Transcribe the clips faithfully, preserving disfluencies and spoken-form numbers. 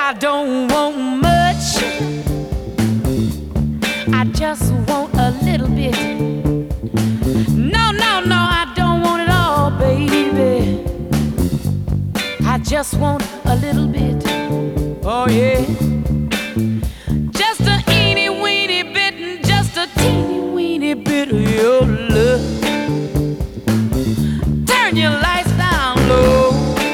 I don't want much, I just want a little bit. No, no, no, I don't want it all, baby. I just want a little bit. Oh yeah. Just a eeny weeny bit, and just a teeny weeny bit of your love. Turn your lights down low,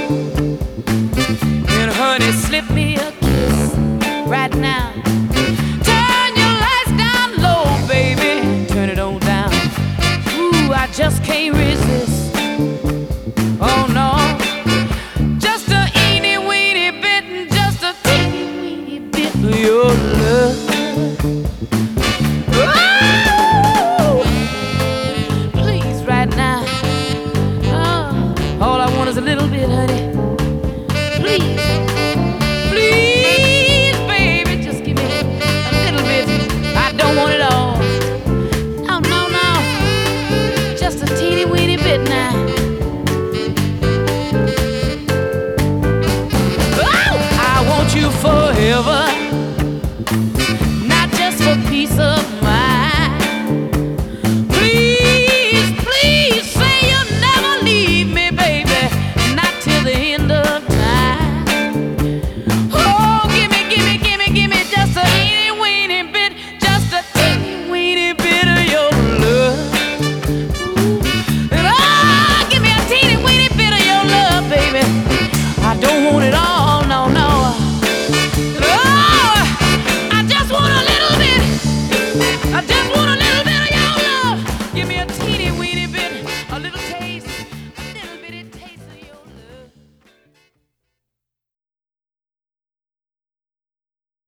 and honey, slip me a kiss right now. Turn your lights down low, baby, turn it on down. Ooh, I just can't resist.